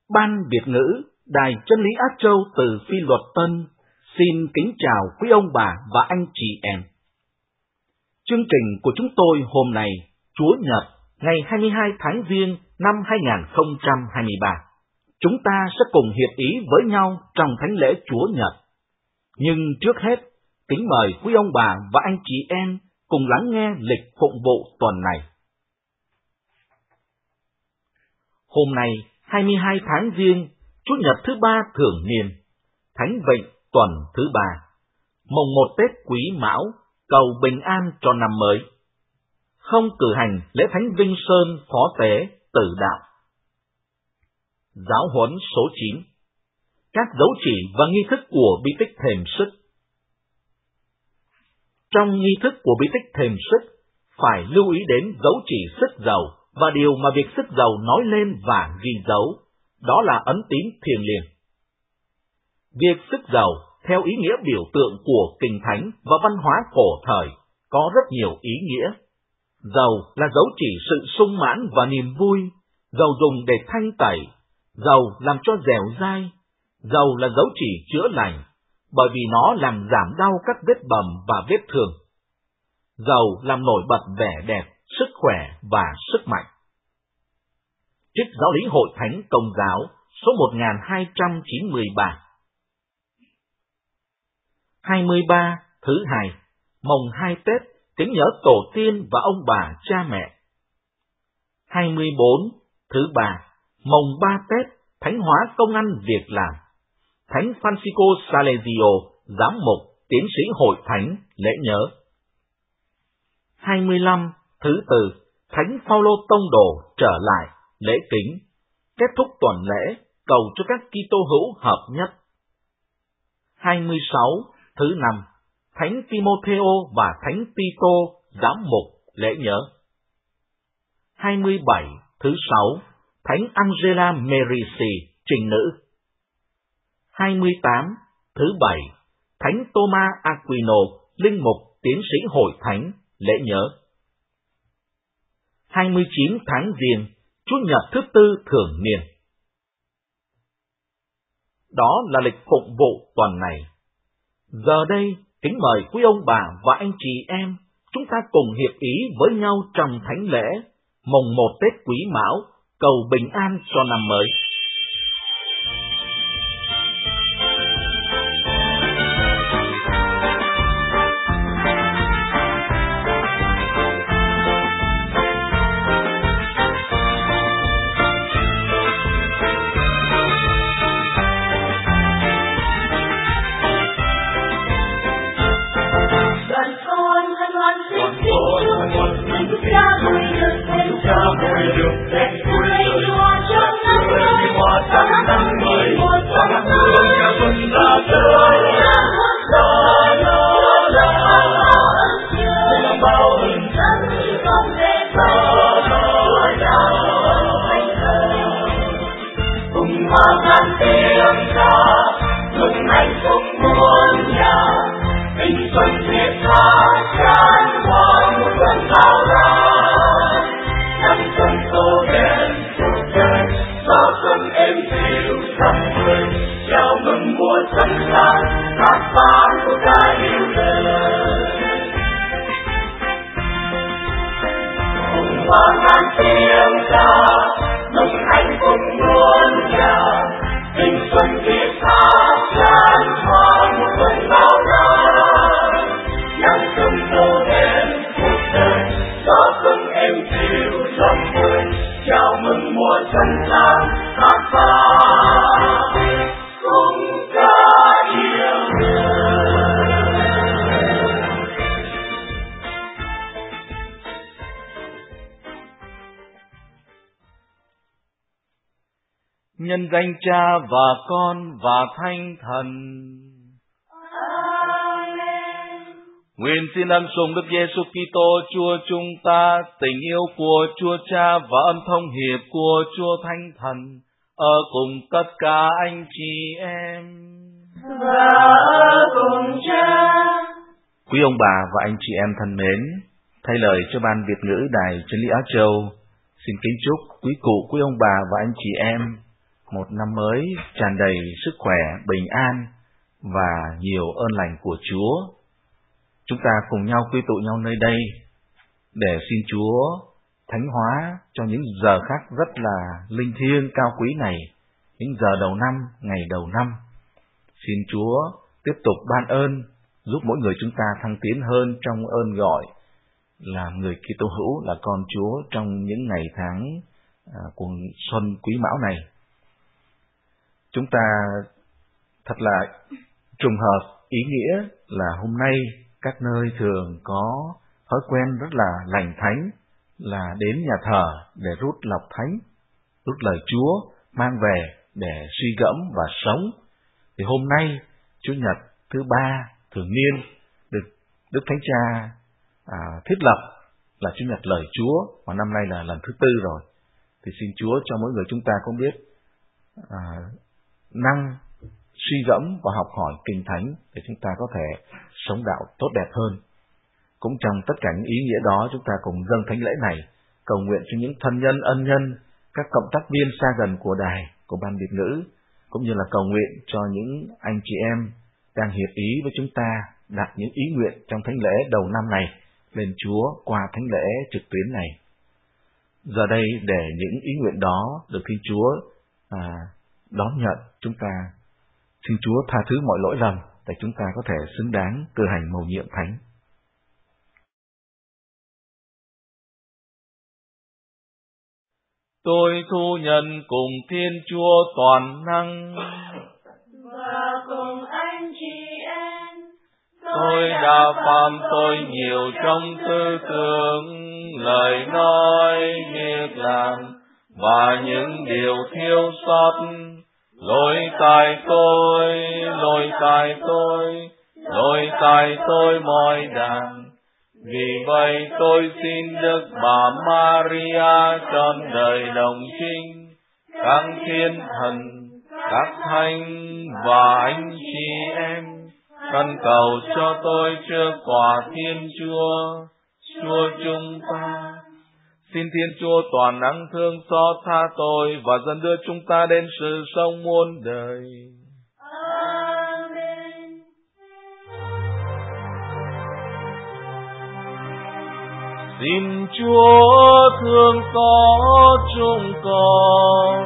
Ban Việt ngữ Đài Chân lý Á Châu từ Phi Luật Tân xin kính chào quý ông bà và anh chị em. Chương trình của chúng tôi hôm nay, Chúa Nhật, ngày 22 tháng Giêng năm 2023. Chúng ta sẽ cùng hiệp ý với nhau trong thánh lễ Chúa Nhật. Nhưng trước hết, kính mời quý ông bà và anh chị em cùng lắng nghe lịch phụng vụ tuần này. Hôm nay, 22 tháng Giêng, Chủ nhật thứ ba thường niên, Thánh Vịnh tuần thứ ba, mùng 1 Tết Quý Mão, cầu bình an cho năm mới. Không cử hành lễ Thánh Vinh Sơn Phó Tế Tử Đạo. Giáo huấn số 9. Các dấu chỉ và nghi thức của bí tích thềm sức. Trong nghi thức của bí tích thềm sức, phải lưu ý đến dấu chỉ sức dầu và điều mà việc sức dầu nói lên và ghi dấu, đó là ấn tín thiêng liêng. Việc sức dầu, theo ý nghĩa biểu tượng của Kinh Thánh và văn hóa cổ thời, có rất nhiều ý nghĩa. Dầu là dấu chỉ sự sung mãn và niềm vui, dầu dùng để thanh tẩy, dầu làm cho dẻo dai, dầu là dấu chỉ chữa lành, bởi vì nó làm giảm đau các vết bầm và vết thương. Dầu làm nổi bật vẻ đẹp, sức khỏe và sức mạnh. Trích Giáo lý Hội Thánh Công giáo số 1293. 23 thứ hai, mồng 2 Tết, kính nhớ tổ tiên và ông bà cha mẹ. 24 thứ ba, mồng 3 Tết, thánh hóa công ăn việc làm. Thánh Francisco Salesio, giám mục, tiến sĩ Hội Thánh, lễ nhớ. 25 thứ tư, Thánh Phaolô Tông đồ trở lại, lễ kính, kết thúc tuần lễ, cầu cho các Kitô hữu hợp nhất. 26 thứ năm, Thánh Timotheo và Thánh Tito, giám mục, lễ nhớ. 27 thứ sáu, Thánh Angela Merici, trình nữ. 28 thứ bảy, Thánh Thomas Aquino, linh mục, tiến sĩ Hội Thánh, lễ nhớ. 29 tháng Giêng, Chủ nhật thứ tư thường niên. Đó là lịch phụng vụ tuần này. Giờ đây, kính mời quý ông bà và anh chị em, chúng ta cùng hiệp ý với nhau trong thánh lễ, mùng 1 Tết Quý Mão, cầu bình an cho năm mới. Nhân danh Cha và Con và Thánh Thần. Amen. Nguyện xin ân sủng Đức Giêsu Kitô Chúa chúng ta, tình yêu của Chúa Cha và âm thông hiệp của Chúa Thánh Thần ở cùng tất cả anh chị em. Và cùng Cha. Quý ông bà và anh chị em thân mến, thay lời cho Ban Việt ngữ Đài Chân lý Á Châu, xin kính chúc quý cụ, quý ông bà và anh chị em một năm mới tràn đầy sức khỏe, bình an và nhiều ơn lành của Chúa. Chúng ta cùng nhau quy tụ nhau nơi đây để xin Chúa thánh hóa cho những giờ khắc rất là linh thiêng cao quý này, những giờ đầu năm, ngày đầu năm. Xin Chúa tiếp tục ban ơn giúp mỗi người chúng ta thăng tiến hơn trong ơn gọi làm người Kitô hữu, là con Chúa trong những ngày tháng của xuân Quý Mão này. Chúng ta thật là trùng hợp, ý nghĩa là hôm nay các nơi thường có thói quen rất là lành thánh là đến nhà thờ để rút lọc thánh, rút lời Chúa mang về để suy gẫm và sống. Thì hôm nay Chủ nhật thứ 3 thường niên được Đức Thánh Cha thiết lập là Chủ nhật lời Chúa, và năm nay là lần thứ 4 rồi. Thì xin Chúa cho mỗi người chúng ta cũng biết năng suy gẫm và học hỏi Kinh Thánh để chúng ta có thể sống đạo tốt đẹp hơn. Cũng trong tất cả những ý nghĩa đó, chúng ta cùng dâng thánh lễ này, cầu nguyện cho những thân nhân, ân nhân, các cộng tác viên xa gần của đài, của ban Việt ngữ, cũng như là cầu nguyện cho những anh chị em đang hiệp ý với chúng ta đặt những ý nguyện trong thánh lễ đầu năm này lên Chúa qua thánh lễ trực tuyến này. Giờ đây để những ý nguyện đó được Thiên Chúa đón nhận, chúng ta xin Chúa tha thứ mọi lỗi lầm để chúng ta có thể xứng đáng cử hành mầu nhiệm thánh. Tôi thu nhận cùng Thiên Chúa toàn năng và cùng anh chị em. Tôi đã phạm tội nhiều trong tư tưởng, lời nói, việc làm và những điều thiếu sót. Lỗi tại tôi mọi đàn. Vì vậy tôi xin Đức Bà Maria trọn đời đồng trinh, các thiên thần, các thánh và anh chị em khẩn cầu cho tôi trước tòa Thiên Chúa, Chúa chúng ta. Xin Thiên Chúa toàn năng thương xót tha tôi và dẫn đưa chúng ta đến sự sống muôn đời. Amen. Xin Chúa thương xót chúng con.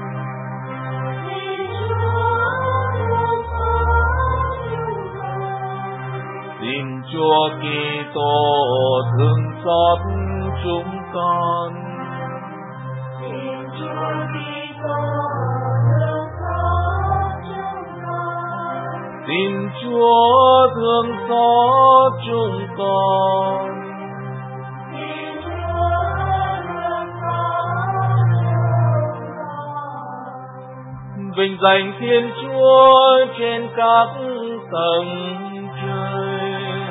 Xin Chúa thương xót chúng con. Xin Chúa Kitô thương xót chúng con. Xin Chúa Kitô thương xót chúng con. Xin Chúa thương xót chúng con. Xin Chúa thương xót chúng con. Vinh danh Thiên Chúa trên các tầng trời,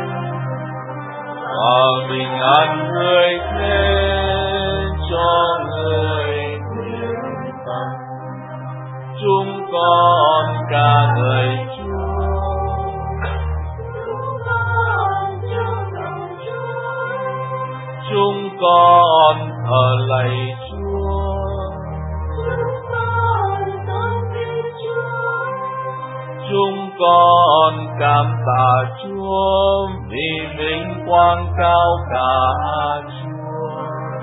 và bình an người thế cho người thiện tâm. Chúng con ca ngợi Chúa. Chúng con chúc mừng Chúa. Chúng con thờ lạy Chúa. Chúng con tôn vinh Chúa. Chúng con cảm tạ Chúa vì vinh quang cao cả Chúa.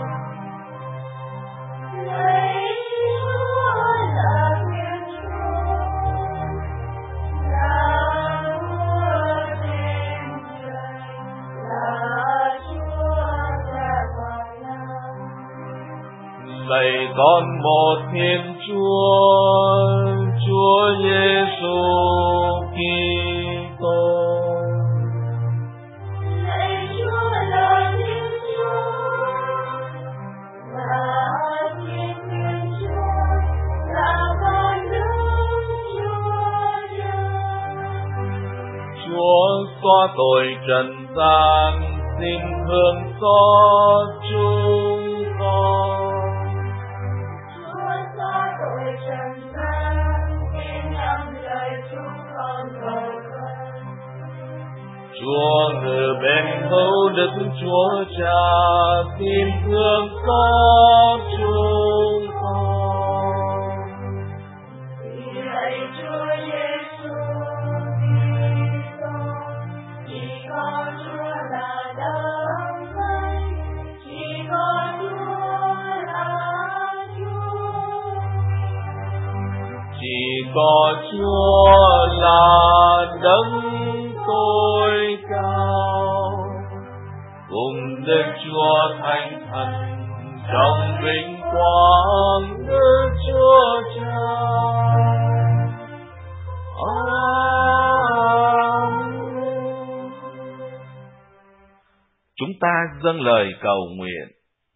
Lạy Chúa là Thiên Chúa, là Vua trên trời, là Chúa cha toàn năng. Lạy con một Thiên Chúa, Chúa Giêsu Kitô. Lạy Chúa là Thiên Chúa, là Thiên Chúa, là con Đức Chúa Trời. Chúa xóa tội trần gian, xin thương xót chúng con. Chúa xóa tội trần gian, xin nhắm lời chúng con cầu khẩn. Chúa ngự bên hữu Đức Chúa Cha, xin thương xót chúng con. Chúa là đấng tối cao, cùng Đức Chúa Thánh Thần trong vinh quang Đức Chúa Cha. Amen. Chúng ta dâng lời cầu nguyện.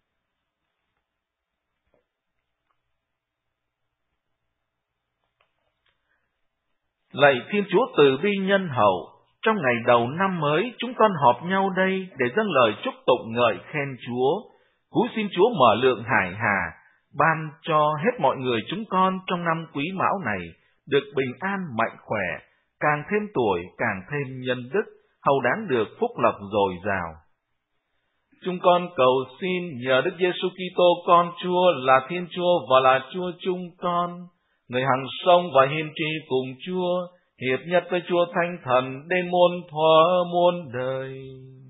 Lạy Thiên Chúa từ bi nhân hậu, trong ngày đầu năm mới, chúng con họp nhau đây để dâng lời chúc tụng ngợi khen Chúa. Cúi xin Chúa mở lượng hải hà, ban cho hết mọi người chúng con trong năm Quý Mão này được bình an mạnh khỏe, càng thêm tuổi càng thêm nhân đức, hầu đáng được phúc lộc dồi dào. Chúng con cầu xin nhờ Đức Giêsu Kitô con Chúa là Thiên Chúa và là Chúa chúng con, người hằng sống và hiên tri cùng Chúa, hiệp nhất với Chúa Thánh Thần đến muôn thuở muôn đời.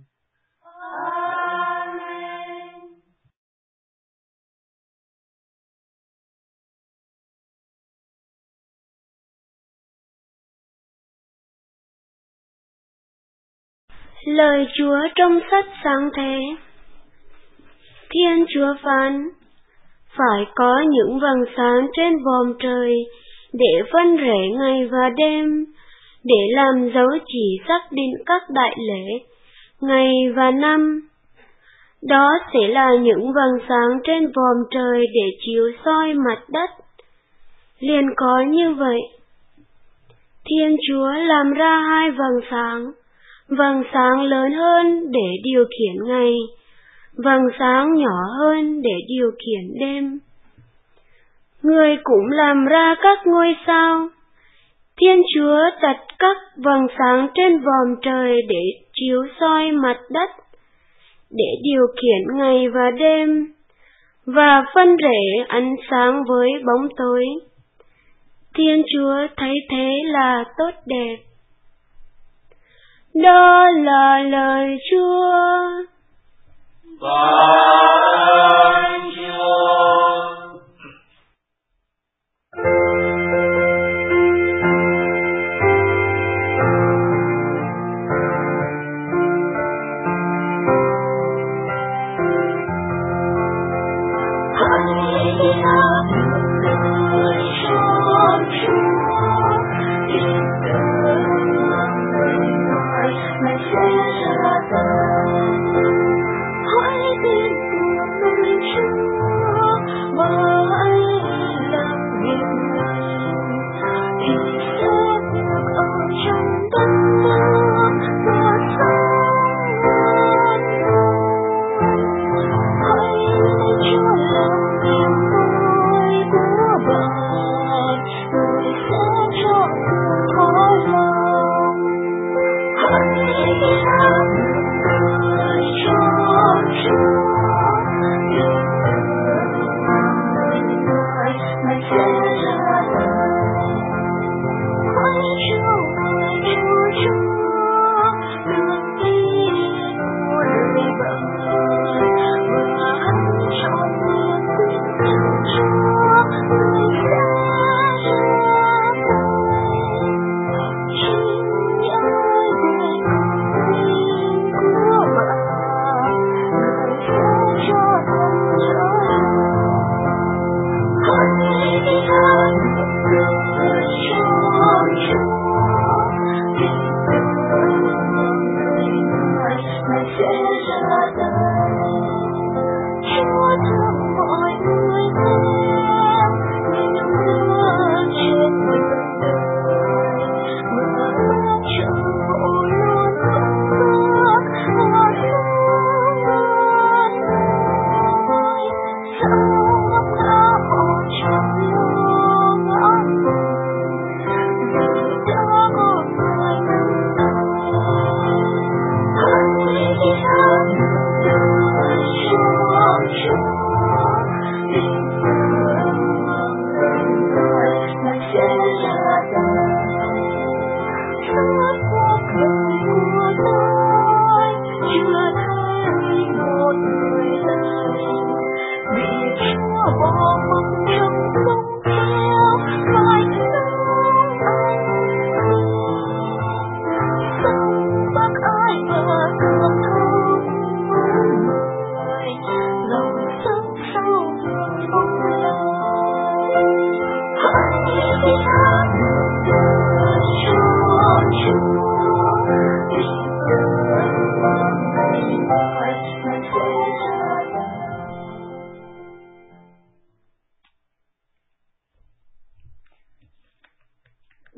Amen. Lời Chúa trong sách Sáng Thế. Thiên Chúa phán: phải có những vầng sáng trên vòm trời để phân rẽ ngày và đêm, để làm dấu chỉ xác định các đại lễ, ngày và năm. Đó sẽ là những vầng sáng trên vòm trời để chiếu soi mặt đất. Liền có như vậy. Thiên Chúa làm ra hai vầng sáng lớn hơn để điều khiển ngày, vầng sáng nhỏ hơn để điều khiển đêm. Người cũng làm ra các ngôi sao. Thiên Chúa đặt các vầng sáng trên vòm trời để chiếu soi mặt đất, để điều khiển ngày và đêm, và phân rẽ ánh sáng với bóng tối. Thiên Chúa thấy thế là tốt đẹp. Đó là lời Chúa. Tạ ơn Chúa.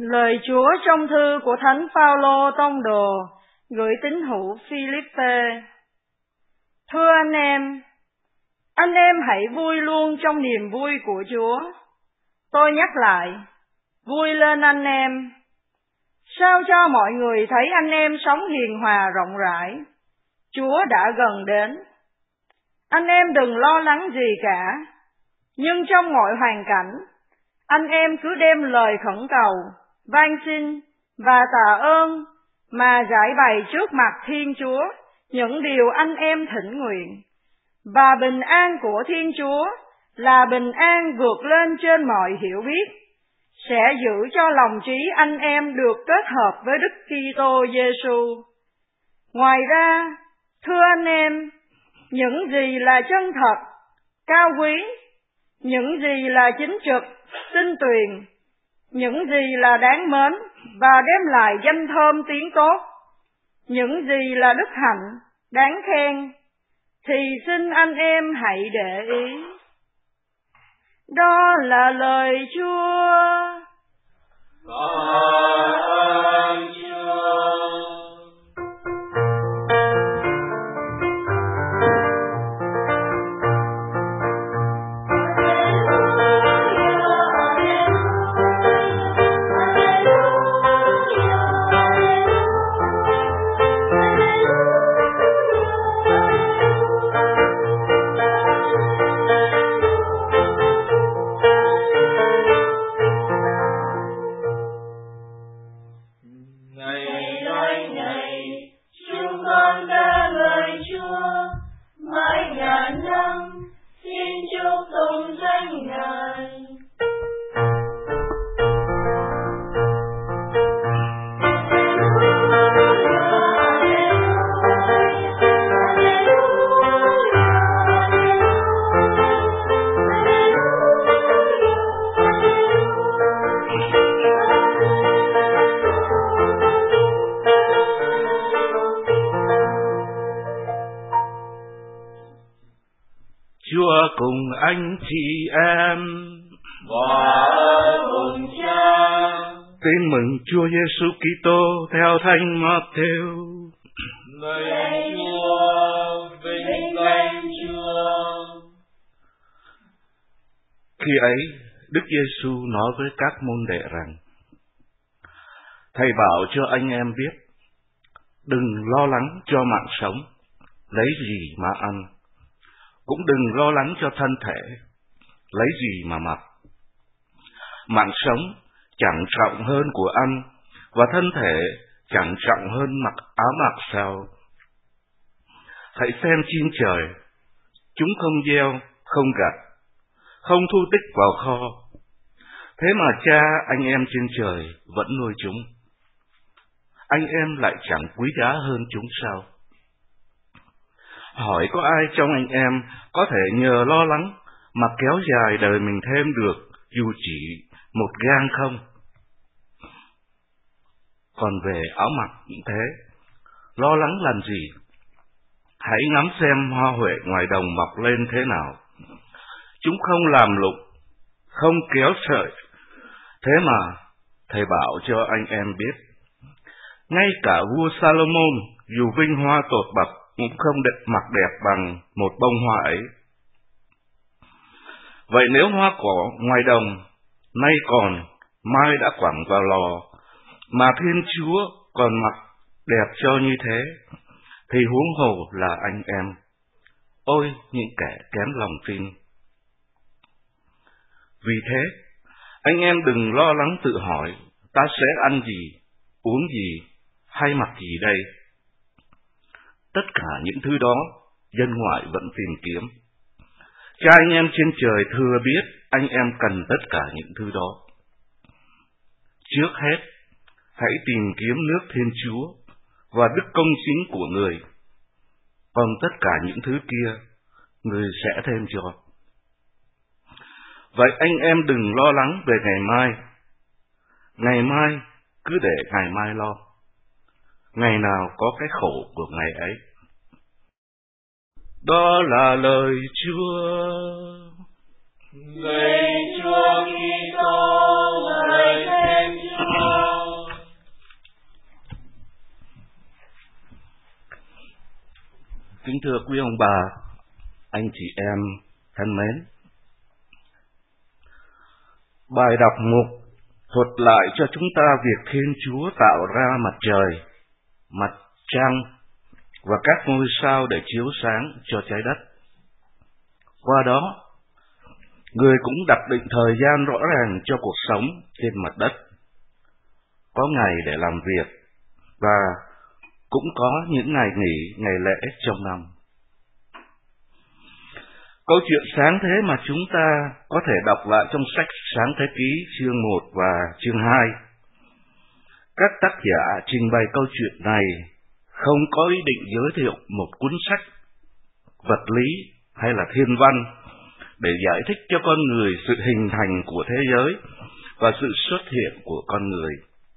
Lời Chúa trong thư của Thánh Phaolô tông đồ gửi tín hữu Philippe. Thưa anh em hãy vui luôn trong niềm vui của Chúa. Tôi nhắc lại, vui lên anh em. Sao cho mọi người thấy anh em sống hiền hòa rộng rãi. Chúa đã gần đến. Anh em đừng lo lắng gì cả, nhưng trong mọi hoàn cảnh, anh em cứ đem lời khẩn cầu, van xin và tạ ơn mà giải bày trước mặt Thiên Chúa những điều anh em thỉnh nguyện. Và bình an của Thiên Chúa là bình an vượt lên trên mọi hiểu biết, sẽ giữ cho lòng trí anh em được kết hợp với Đức Kitô Giêsu. Ngoài ra, thưa anh em, những gì là chân thật, cao quý, những gì là chính trực, tinh tuyền, những gì là đáng mến và đem lại danh thơm tiếng tốt, những gì là đức hạnh, đáng khen, thì xin anh em hãy để ý. Đó là lời Chúa. Chúa cùng anh chị em và cùng Cha. Tin mừng Chúa Giêsu Kitô theo Thánh Matthew. Lạy Chúa, vinh danh Chúa. Khi ấy, Đức Giêsu nói với các môn đệ rằng: Thầy bảo cho anh em biết, đừng lo lắng cho mạng sống, lấy gì mà ăn, cũng đừng lo lắng cho thân thể, lấy gì mà mặc. Mạng sống chẳng trọng hơn của ăn, và thân thể chẳng trọng hơn mặc áo mặc sao. Hãy xem chim trời, chúng không gieo, không gặt, không thu tích vào kho, thế mà Cha anh em trên trời vẫn nuôi chúng. Anh em lại chẳng quý giá hơn chúng sao? Hỏi có ai trong anh em có thể nhờ lo lắng mà kéo dài đời mình thêm được dù chỉ một gang không? Còn về áo mặc cũng thế, lo lắng làm gì? Hãy ngắm xem hoa huệ ngoài đồng mọc lên thế nào. Chúng không làm lụng, không kéo sợi. Thế mà thầy bảo cho anh em biết, ngay cả vua Salomon dù vinh hoa tột bậc cũng không mặc đẹp bằng một bông hoa ấy. Vậy nếu hoa cỏ ngoài đồng nay còn, mai đã quẳng vào lò, mà Thiên Chúa còn mặc đẹp cho như thế, thì huống hồ là anh em. Ôi những kẻ kém lòng tin! Vì thế, anh em đừng lo lắng tự hỏi, ta sẽ ăn gì, uống gì, hay mặc gì đây? Tất cả những thứ đó, dân ngoại vẫn tìm kiếm. Cha anh em trên trời thừa biết anh em cần tất cả những thứ đó. Trước hết, hãy tìm kiếm nước Thiên Chúa và đức công chính của Người. Còn tất cả những thứ kia, Người sẽ thêm cho. Vậy anh em đừng lo lắng về ngày mai. Ngày mai cứ để ngày mai lo. Ngày nào có cái khổ của ngày ấy. Đó là lời Chúa. Lạy Chúa Kitô, lời khen Chúa. Kính thưa quý ông bà, anh chị em thân mến, bài đọc mục thuật lại cho chúng ta việc Thiên Chúa tạo ra mặt trời, mặt trăng và các ngôi sao để chiếu sáng cho trái đất. Qua đó, người cũng đặt định thời gian rõ ràng cho cuộc sống trên mặt đất. Có ngày để làm việc và cũng có những ngày nghỉ, ngày lễ trong năm. Câu chuyện sáng thế mà chúng ta có thể đọc lại trong sách Sáng Thế Ký chương 1 và chương 2. Các tác giả trình bày câu chuyện này không có ý định giới thiệu một cuốn sách vật lý hay là thiên văn để giải thích cho con người sự hình thành của thế giới và sự xuất hiện của con người.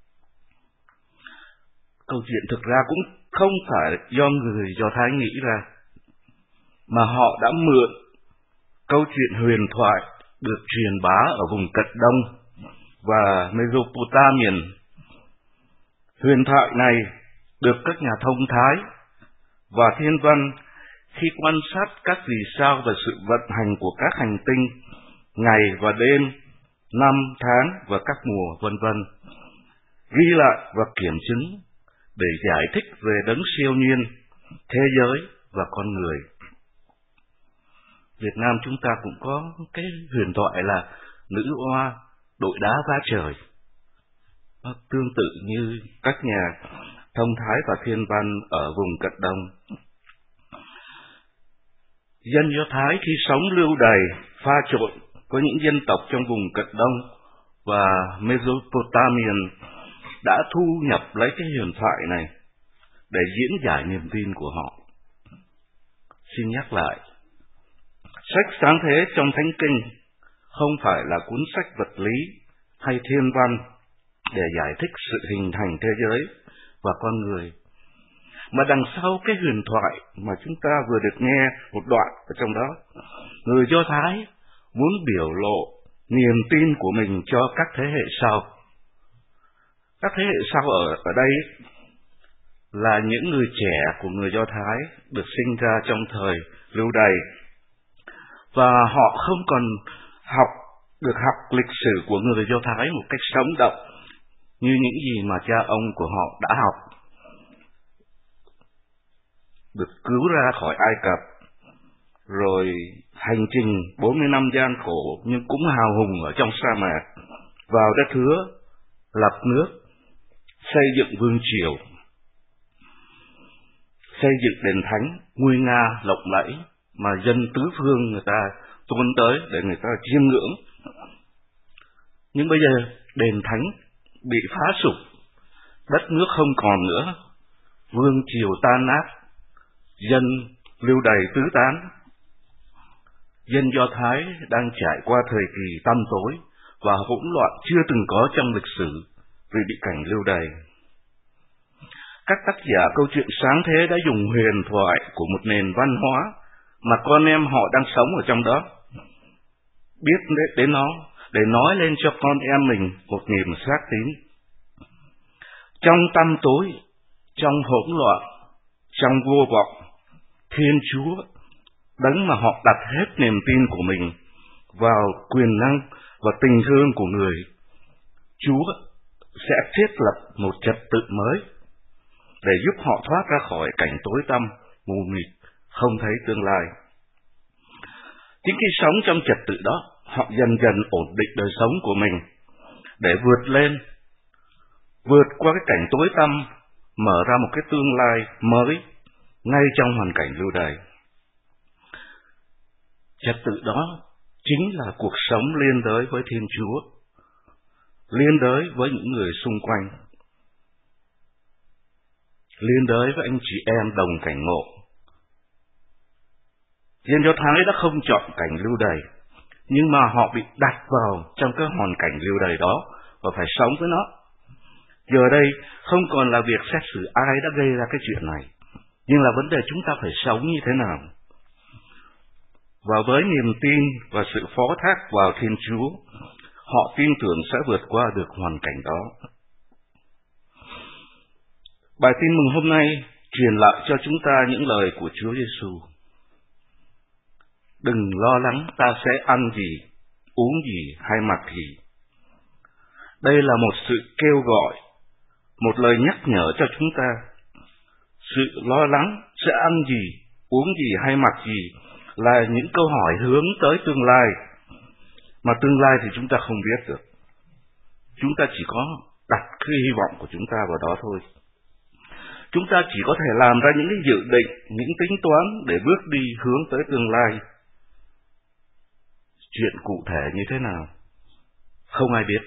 Câu chuyện thực ra cũng không phải do người Do Thái nghĩ ra, mà họ đã mượn câu chuyện huyền thoại được truyền bá ở vùng Cận Đông và Mesopotamian. Huyền thoại này được các nhà thông thái và thiên văn khi quan sát các vì sao và sự vận hành của các hành tinh, ngày và đêm, năm, tháng và các mùa vân vân, ghi lại và kiểm chứng để giải thích về đấng siêu nhiên, thế giới và con người. Việt Nam chúng ta cũng có cái huyền thoại là nữ oa đội đá vá trời. Nó tương tự như các nhà thông thái và thiên văn ở vùng Cận Đông. Dân Do Thái khi sống lưu đày pha trộn với những dân tộc trong vùng Cận Đông và Mesopotamian đã thu nhập lấy cái huyền thoại này để diễn giải niềm tin của họ. Xin nhắc lại, sách Sáng Thế trong Thánh Kinh không phải là cuốn sách vật lý hay thiên văn để giải thích sự hình thành thế giới và con người, mà đằng sau cái huyền thoại mà chúng ta vừa được nghe một đoạn ở trong đó, người Do Thái muốn biểu lộ niềm tin của mình cho các thế hệ sau. Các thế hệ sau ở đây là những người trẻ của người Do Thái được sinh ra trong thời lưu đày, và họ không còn được học lịch sử của người Do Thái một cách sống động như những gì mà cha ông của họ đã học. Được cứu ra khỏi Ai Cập, rồi hành trình 40 năm gian khổ nhưng cũng hào hùng ở trong sa mạc, vào đất hứa, lập nước, xây dựng vương triều, xây dựng đền thánh nguy nga lộng lẫy mà dân tứ phương người ta tuôn tới để người ta chiêm ngưỡng. Nhưng bây giờ đền thánh bị phá sụp, đất nước không còn nữa, vương triều tan nát, dân lưu đày tứ tán. Dân Do Thái đang trải qua thời kỳ tăm tối và hỗn loạn chưa từng có trong lịch sử vì bị cảnh lưu đày. Các tác giả câu chuyện Sáng Thế đã dùng huyền thoại của một nền văn hóa mà con em họ đang sống ở trong đó, biết đến nó để nói lên cho con em mình một niềm xác tín. Trong tăm tối, trong hỗn loạn, trong vô vọng, Thiên Chúa, đấng mà họ đặt hết niềm tin của mình vào quyền năng và tình thương của người, Chúa sẽ thiết lập một trật tự mới để giúp họ thoát ra khỏi cảnh tối tăm, mù mịt, không thấy tương lai. Chính khi sống trong trật tự đó, họ dần dần ổn định đời sống của mình để vượt qua cái cảnh tối tăm, mở ra một cái tương lai mới ngay trong hoàn cảnh lưu đày. Trật tự đó chính là cuộc sống liên đới với Thiên Chúa, liên đới với những người xung quanh, liên đới với anh chị em đồng cảnh ngộ. Dân Do Thái đã không chọn cảnh lưu đày, nhưng mà họ bị đặt vào trong cái hoàn cảnh lưu đày đó và phải sống với nó. Giờ đây không còn là việc xét xử ai đã gây ra cái chuyện này, nhưng là vấn đề chúng ta phải sống như thế nào. Và với niềm tin và sự phó thác vào Thiên Chúa, họ tin tưởng sẽ vượt qua được hoàn cảnh đó. Bài tin mừng hôm nay truyền lại cho chúng ta những lời của Chúa Giêsu. Đừng lo lắng ta sẽ ăn gì, uống gì hay mặc gì. Đây là một sự kêu gọi, một lời nhắc nhở cho chúng ta. Sự lo lắng sẽ ăn gì, uống gì hay mặc gì là những câu hỏi hướng tới tương lai, mà tương lai thì chúng ta không biết được. Chúng ta chỉ có đặt cái hy vọng của chúng ta vào đó thôi. Chúng ta chỉ có thể làm ra những cái dự định, những tính toán để bước đi hướng tới tương lai. Chuyện cụ thể như thế nào, không ai biết.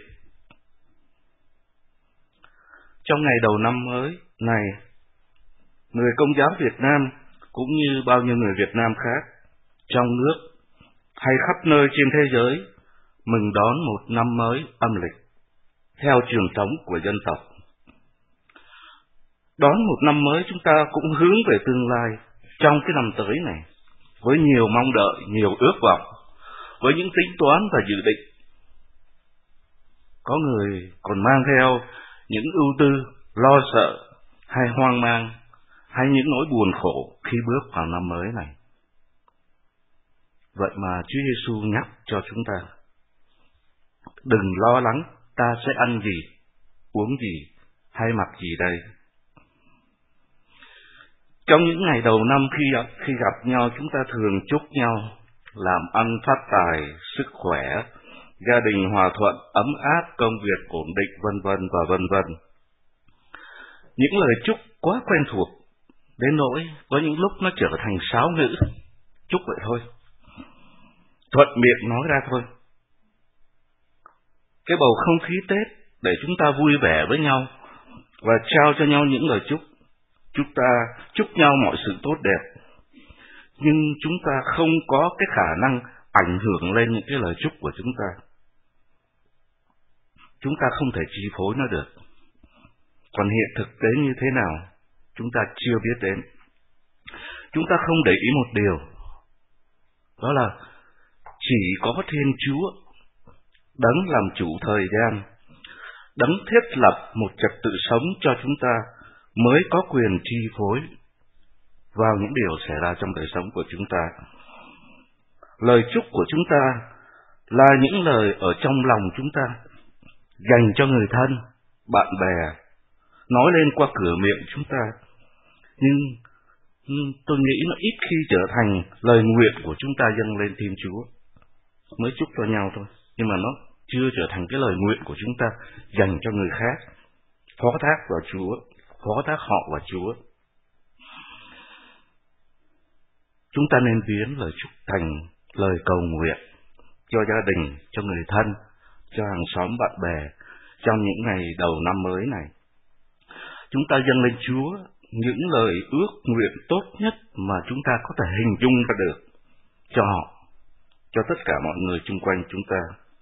Trong ngày đầu năm mới này, người Công giáo Việt Nam cũng như bao nhiêu người Việt Nam khác trong nước hay khắp nơi trên thế giới mừng đón một năm mới âm lịch theo truyền thống của dân tộc. Đón một năm mới chúng ta cũng hướng về tương lai trong cái năm tới này với nhiều mong đợi, nhiều ước vọng, với những tính toán và dự định. Có người còn mang theo những ưu tư, lo sợ hay hoang mang hay những nỗi buồn khổ khi bước vào năm mới này. Vậy mà Chúa Giêsu nhắc cho chúng ta, đừng lo lắng ta sẽ ăn gì, uống gì hay mặc gì đây. Trong những ngày đầu năm khi gặp nhau, chúng ta thường chúc nhau làm ăn phát tài, sức khỏe, gia đình hòa thuận, ấm áp, công việc ổn định, vân vân và vân vân. Những lời chúc quá quen thuộc đến nỗi có những lúc nó trở thành sáo ngữ, chúc vậy thôi, thuận miệng nói ra thôi. Cái bầu không khí Tết để chúng ta vui vẻ với nhau và trao cho nhau những lời chúc. Chúng ta chúc nhau mọi sự tốt đẹp, nhưng chúng ta không có cái khả năng ảnh hưởng lên những cái lời chúc của chúng ta. Chúng ta không thể chi phối nó được. Còn hiện thực tế như thế nào, chúng ta chưa biết đến. Chúng ta không để ý một điều, đó là chỉ có Thiên Chúa, Đấng làm chủ thời gian, Đấng thiết lập một trật tự sống cho chúng ta mới có quyền chi phối vào những điều xảy ra trong đời sống của chúng ta. Lời chúc của chúng ta là những lời ở trong lòng chúng ta, dành cho người thân, bạn bè, nói lên qua cửa miệng chúng ta. Nhưng tôi nghĩ nó ít khi trở thành lời nguyện của chúng ta dâng lên Thiên Chúa. Mới chúc cho nhau thôi, nhưng mà nó chưa trở thành cái lời nguyện của chúng ta dành cho người khác, phó thác vào Chúa, phó thác họ vào Chúa. Chúng ta nên biến lời chúc thành lời cầu nguyện cho gia đình, cho người thân, cho hàng xóm bạn bè trong những ngày đầu năm mới này. Chúng ta dâng lên Chúa những lời ước nguyện tốt nhất mà chúng ta có thể hình dung ra được cho họ, cho tất cả mọi người chung quanh chúng ta.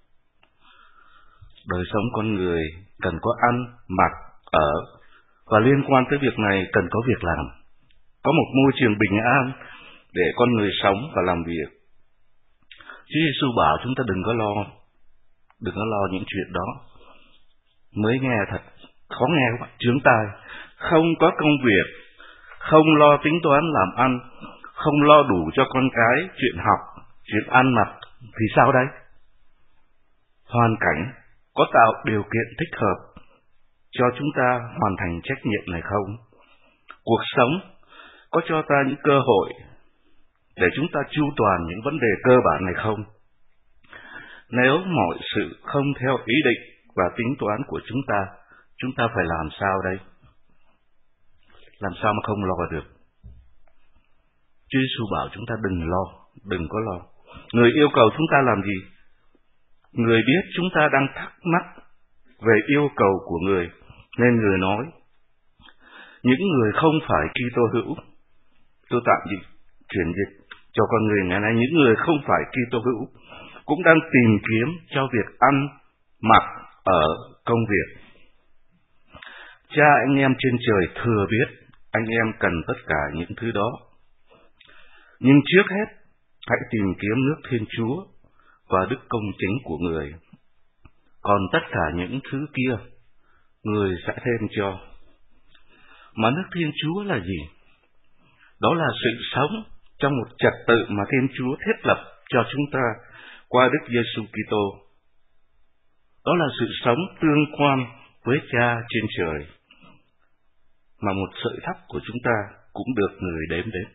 Đời sống con người cần có ăn, mặc, ở, và liên quan tới việc này cần có việc làm, có một môi trường bình an để con người sống và làm việc. Chúa Giêsu bảo chúng ta đừng có lo những chuyện đó. Mới nghe thật khó nghe các bạn, chướng tai. Không có công việc, không lo tính toán làm ăn, không lo đủ cho con cái chuyện học, chuyện ăn mặc thì sao đây? Hoàn cảnh có tạo điều kiện thích hợp cho chúng ta hoàn thành trách nhiệm này không? Cuộc sống có cho ta những cơ hội để chúng ta chu toàn những vấn đề cơ bản này không? Nếu mọi sự không theo ý định và tính toán của chúng ta phải làm sao đây? Làm sao mà không lo được? Chúa Giêsu bảo chúng ta đừng có lo. Người yêu cầu chúng ta làm gì? Người biết chúng ta đang thắc mắc về yêu cầu của người, nên người nói, những người không phải Kitô hữu, tôi tạm chuyển dịch cho con người ngày nay, những người không phải Kitô hữu cũng đang tìm kiếm cho việc ăn, mặc, ở, công việc. Cha anh em trên trời thừa biết anh em cần tất cả những thứ đó. Nhưng trước hết, hãy tìm kiếm nước Thiên Chúa và đức công chính của người. Còn tất cả những thứ kia, người sẽ thêm cho. Mà nước Thiên Chúa là gì? đó là sự sống trong một trật tự mà Thiên Chúa thiết lập cho chúng ta qua Đức Giêsu Kitô. Đó là sự sống tương quan với Cha trên trời, mà một sợi tóc của chúng ta cũng được Người đếm đến.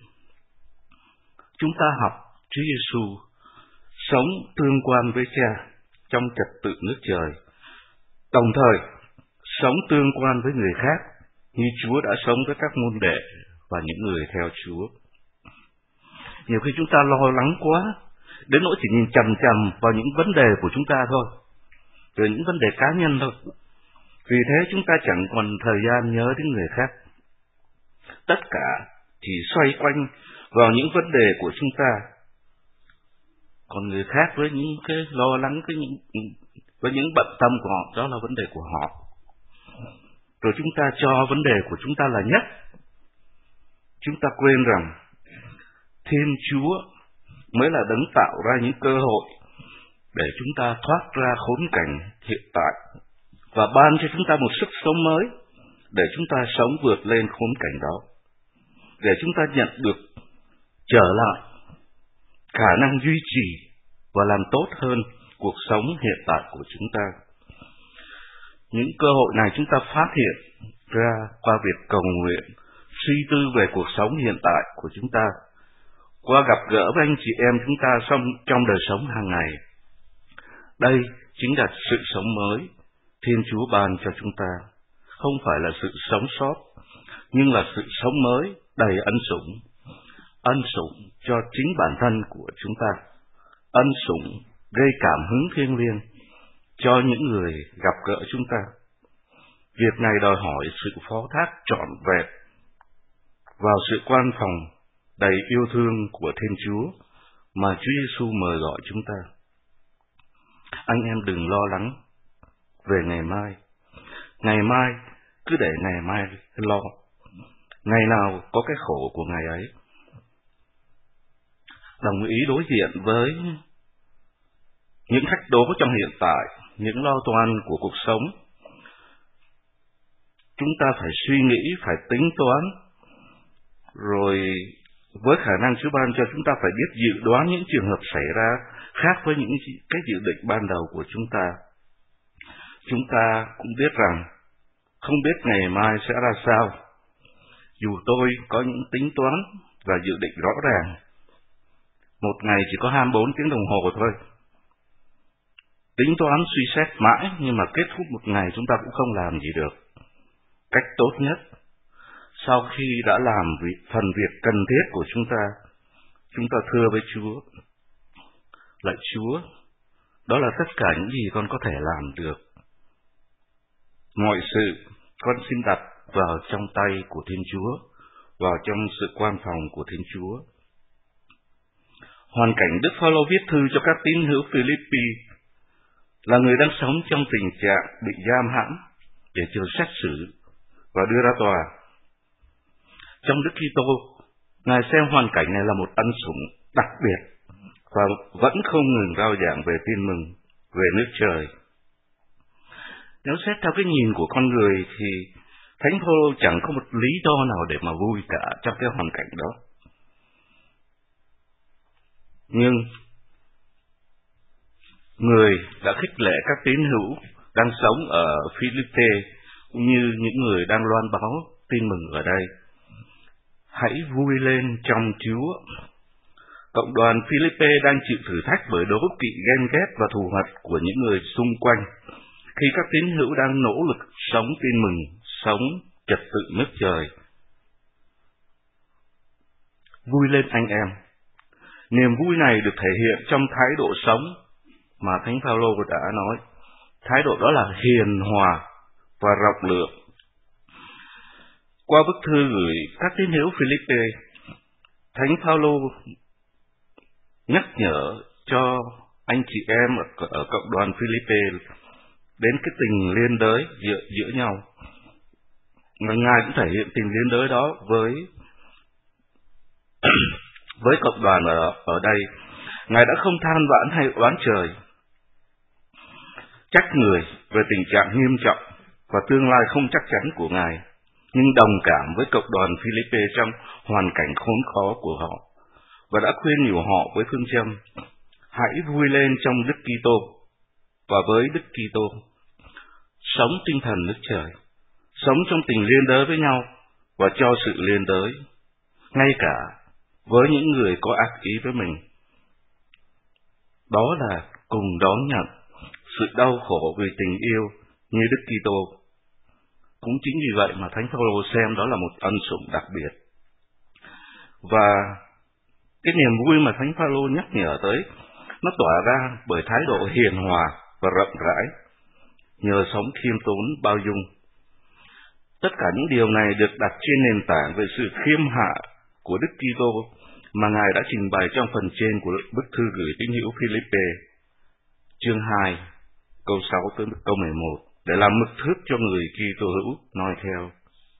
Chúng ta học Chúa Giêsu sống tương quan với Cha trong trật tự nước trời, đồng thời sống tương quan với người khác như Chúa đã sống với các môn đệ và những người theo Chúa. Nhiều khi chúng ta lo lắng quá, đến nỗi chỉ nhìn chằm chằm vào những vấn đề của chúng ta thôi, rồi những vấn đề cá nhân thôi. Vì thế chúng ta chẳng còn thời gian nhớ đến người khác. Tất cả chỉ xoay quanh vào những vấn đề của chúng ta. Còn người khác với những cái lo lắng, với những bận tâm của họ, đó là vấn đề của họ. Rồi chúng ta cho vấn đề của chúng ta là nhất. Chúng ta quên rằng Thiên Chúa mới là đấng tạo ra những cơ hội để chúng ta thoát ra khốn cảnh hiện tại và ban cho chúng ta một sức sống mới để chúng ta sống vượt lên khốn cảnh đó, để chúng ta nhận được trở lại khả năng duy trì và làm tốt hơn cuộc sống hiện tại của chúng ta. Những cơ hội này chúng ta phát hiện ra qua việc cầu nguyện, suy tư về cuộc sống hiện tại của chúng ta, qua gặp gỡ với anh chị em chúng ta trong đời sống hàng ngày. Đây chính là sự sống mới Thiên Chúa ban cho chúng ta, không phải là sự sống sót, nhưng là sự sống mới đầy ân sủng cho chính bản thân của chúng ta, ân sủng gây cảm hứng thiêng liêng cho những người gặp gỡ chúng ta. Việc này đòi hỏi sự phó thác trọn vẹn vào sự quan phòng đầy yêu thương của Thiên Chúa mà Chúa Giêsu mời gọi chúng ta. Anh em đừng lo lắng về ngày mai. Ngày mai cứ để ngày mai lo. Ngày nào có cái khổ của ngày ấy. Đồng ý đối diện với những thách đố trong hiện tại, những lo toan của cuộc sống. Chúng ta phải suy nghĩ, phải tính toán, rồi với khả năng Chúa ban cho chúng ta phải biết dự đoán những trường hợp xảy ra khác với những cái dự định ban đầu của chúng ta. Chúng ta cũng biết rằng không biết ngày mai sẽ ra sao. Dù tôi có những tính toán và dự định rõ ràng, một ngày chỉ có 24 tiếng đồng hồ thôi. Tính toán suy xét mãi nhưng mà kết thúc một ngày chúng ta cũng không làm gì được. Cách tốt nhất, sau khi đã làm phần việc cần thiết của chúng ta thưa với Chúa: lạy Chúa, đó là tất cả những gì con có thể làm được. Mọi sự con xin đặt vào trong tay của Thiên Chúa, vào trong sự quan phòng của Thiên Chúa. Hoàn cảnh Đức Phaolô viết thư cho các tín hữu Philippi là người đang sống trong tình trạng bị giam hãm để chờ xét xử và đưa ra tòa. Trong Đức Kitô, Ngài xem hoàn cảnh này là một ân sủng đặc biệt và vẫn không ngừng rao giảng về tin mừng, về nước trời. Nếu xét theo cái nhìn của con người thì Thánh Phaolô chẳng có một lý do nào để mà vui cả trong cái hoàn cảnh đó. Nhưng người đã khích lệ các tín hữu đang sống ở Philippe cũng như những người đang loan báo tin mừng ở đây: hãy vui lên trong Chúa. Cộng đoàn Philippe đang chịu thử thách bởi đố kỵ, ghen ghét và thù hận của những người xung quanh, khi các tín hữu đang nỗ lực sống tin mừng, sống trật tự nước trời. Vui lên anh em. Niềm vui này được thể hiện trong thái độ sống mà Thánh Phaolô đã nói. Thái độ đó là hiền hòa và rộng lượng. Qua bức thư gửi các tín hữu Philippe, Thánh Phaolô nhắc nhở cho anh chị em ở cộng đoàn Philippe đến cái tình liên đới giữa nhau. Và Ngài cũng thể hiện tình liên đới đó với cộng đoàn ở đây. Ngài đã không than vãn hay oán trời, trách người về tình trạng nghiêm trọng và tương lai không chắc chắn của Ngài. nhưng đồng cảm với cộng đoàn Philippe trong hoàn cảnh khốn khó của họ, và đã khuyên nhủ họ với phương châm: hãy vui lên trong Đức Kitô và với Đức Kitô, sống tinh thần Đức Trời, sống trong tình liên đới với nhau và cho sự liên đới, ngay cả với những người có ác ý với mình. Đó là cùng đón nhận sự đau khổ vì tình yêu như Đức Kitô. Cũng chính vì vậy mà Thánh Phaolô xem đó là một ân sủng đặc biệt. Và cái niềm vui mà Thánh Phaolô nhắc nhở tới, nó tỏa ra bởi thái độ hiền hòa và rộng rãi, nhờ sống khiêm tốn bao dung. Tất cả những điều này được đặt trên nền tảng về sự khiêm hạ của Đức Kitô mà Ngài đã trình bày trong phần trên của bức thư gửi tín hữu Philippe, chương 2, câu 6 tới câu 11, để làm mực thước cho người Kitô hữu noi theo.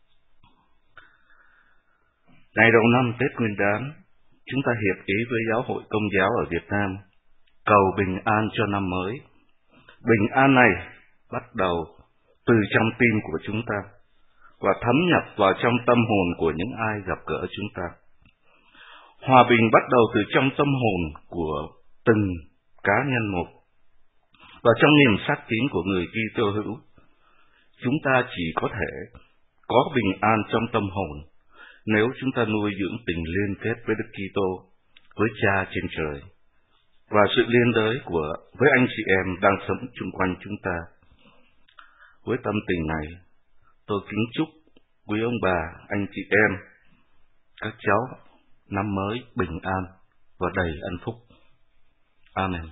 Ngày đầu năm Tết Nguyên Đán, chúng ta hiệp ý với Giáo hội Công giáo ở Việt Nam cầu bình an cho năm mới. Bình an này bắt đầu từ trong tim của chúng ta và thấm nhập vào trong tâm hồn của những ai gặp gỡ chúng ta. Hòa bình bắt đầu từ trong tâm hồn của từng cá nhân một, và trong niềm sát tín của người Kitô hữu, chúng ta chỉ có thể có bình an trong tâm hồn nếu chúng ta nuôi dưỡng tình liên kết với Đức Kitô, với Cha trên trời, và sự liên đới với anh chị em đang sống chung quanh chúng ta. Với tâm tình này, tôi kính chúc quý ông bà, anh chị em, các cháu năm mới bình an và đầy ân phúc. Amen.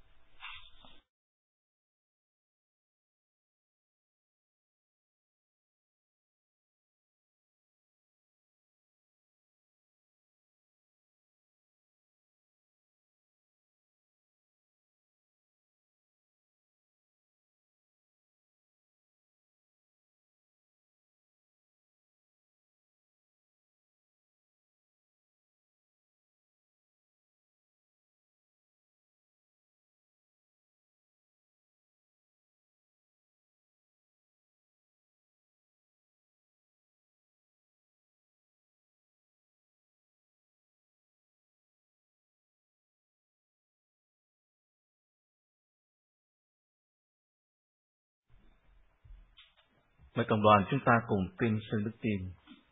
Mời cộng đoàn chúng ta cùng tin xưng đức tin.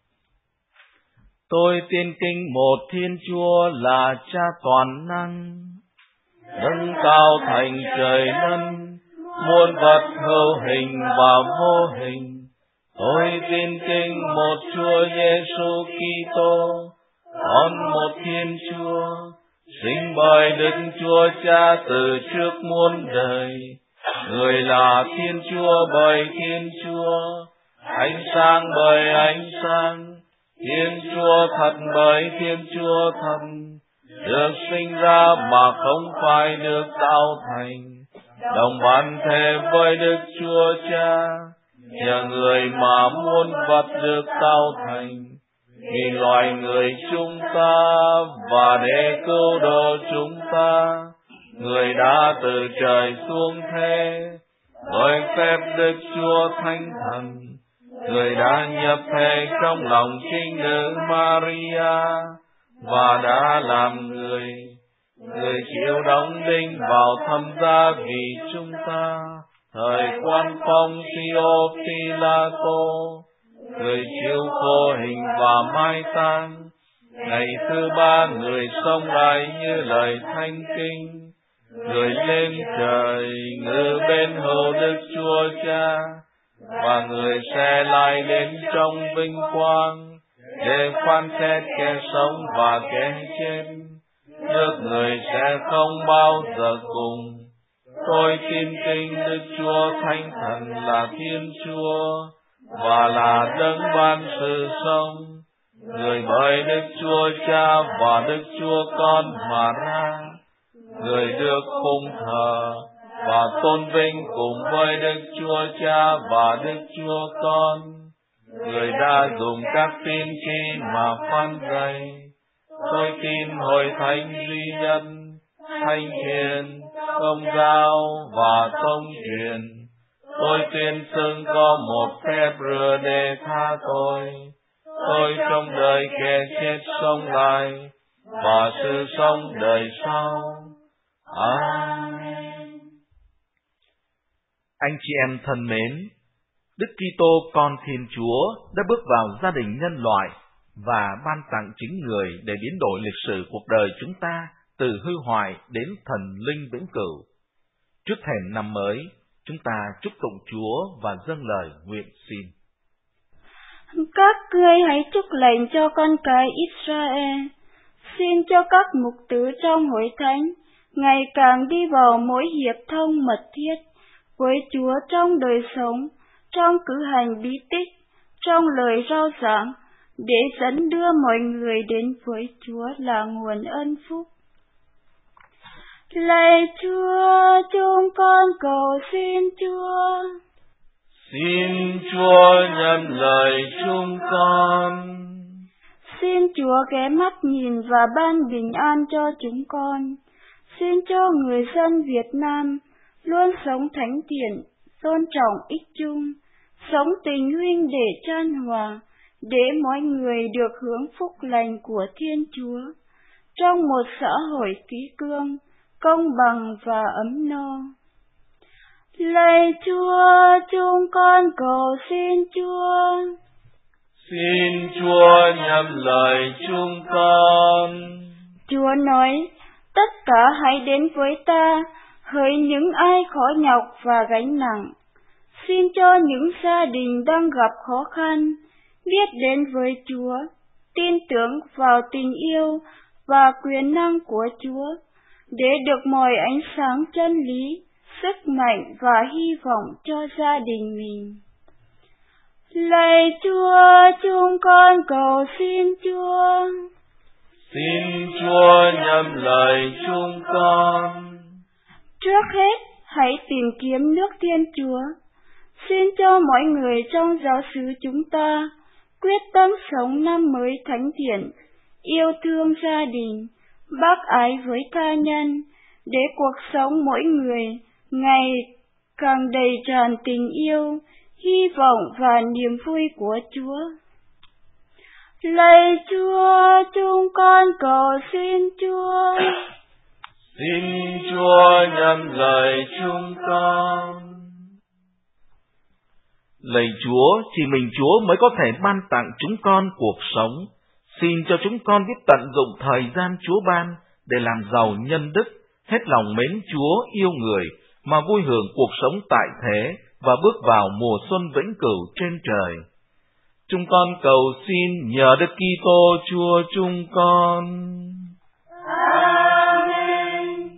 Tôi tin kính một Thiên Chúa là Cha toàn năng, nâng cao thành trời đất, muôn vật hữu hình và vô hình. Tôi tin kính một Chúa Giêsu Kitô, con một Thiên Chúa, sinh bởi Đức Chúa Cha từ trước muôn đời. Người là Thiên Chúa bởi Thiên Chúa, ánh sáng bởi ánh sáng, Thiên Chúa thật bởi Thiên Chúa thật, được sinh ra mà không phải được tạo thành, đồng bản thể với Đức Chúa Cha, nhờ người mà muôn vật được tạo thành, vì loài người chúng ta và để cứu độ chúng ta. Người đã từ trời xuống thế, bởi phép Đức Chúa Thánh Thần, người đã nhập thể trong lòng trinh nữ Maria và đã làm người. Người chịu đóng đinh vào thập giá vì chúng ta, thời quan phong Pio Pilato, người chịu khổ hình và mai táng. Ngày thứ ba người sống lại như lời thánh kinh, người lên trời ngự bên hữu Đức Chúa Cha, và người sẽ lại đến trong vinh quang để phán xét kẻ sống và kẻ chết. Nước người sẽ không bao giờ cùng. Tôi tin kính Đức Chúa Thánh Thần là Thiên Chúa và là đấng ban sự sống, người bởi Đức Chúa Cha và Đức Chúa Con mà ra, người được phụng thờ và tôn vinh cùng với Đức Chúa Cha và Đức Chúa Con, người đã dùng các tiên tri mà phán dạy. Tôi tin hội thánh duy nhất, thánh thiện, công giáo và thông truyền. Tôi tuyên xưng có một phép rửa để tha tôi. Tôi trong đời kẻ chết sống lại, và sự sống đời sau. Amen. Anh chị em thân mến, Đức Kitô con Thiên Chúa đã bước vào gia đình nhân loại và ban tặng chính Người để biến đổi lịch sử cuộc đời chúng ta từ hư hoại đến thần linh vĩnh cửu. Trước thềm năm mới, chúng ta chúc tụng Chúa và dâng lời nguyện xin. Các ngươi hãy chúc lệnh cho con cái Israel, xin cho các mục tử trong hội thánh ngày càng đi vào mối hiệp thông mật thiết với Chúa trong đời sống, trong cử hành bí tích, trong lời rao giảng, để dẫn đưa mọi người đến với Chúa là nguồn ân phúc. Lạy Chúa, chúng con cầu xin Chúa. Xin Chúa nhận lời chúng con. Xin Chúa ghé mắt nhìn và ban bình an cho chúng con. Xin cho người dân Việt Nam luôn sống thánh thiện, tôn trọng ích chung, sống tình huynh đệ chan hòa, để mọi người được hưởng phúc lành của Thiên Chúa, trong một xã hội kỷ cương, công bằng và ấm no. Lạy Chúa, chúng con cầu xin Chúa. Xin Chúa nhậm lời chúng con. Chúa nói, tất cả hãy đến với ta, hỡi những ai khó nhọc và gánh nặng. Xin cho những gia đình đang gặp khó khăn biết đến với Chúa, tin tưởng vào tình yêu và quyền năng của Chúa, để được mọi ánh sáng chân lý, sức mạnh và hy vọng cho gia đình mình. Lạy Chúa, chúng con cầu xin Chúa. Xin Chúa nhậm lời chúng con. Trước hết, hãy tìm kiếm nước Thiên Chúa. Xin cho mọi người trong giáo xứ chúng ta quyết tâm sống năm mới thánh thiện, yêu thương gia đình, bác ái với tha nhân, để cuộc sống mỗi người ngày càng đầy tràn tình yêu, hy vọng và niềm vui của Chúa. Lạy Chúa, chúng con cầu xin Chúa. Xin Chúa nhậm lời chúng con. Lạy Chúa, chỉ mình Chúa mới có thể ban tặng chúng con cuộc sống. Xin cho chúng con biết tận dụng thời gian Chúa ban để làm giàu nhân đức, hết lòng mến Chúa, yêu người, mà vui hưởng cuộc sống tại thế và bước vào mùa xuân vĩnh cửu trên trời. Chúng con cầu xin nhờ Đức Kitô Chúa chúng con. Amen.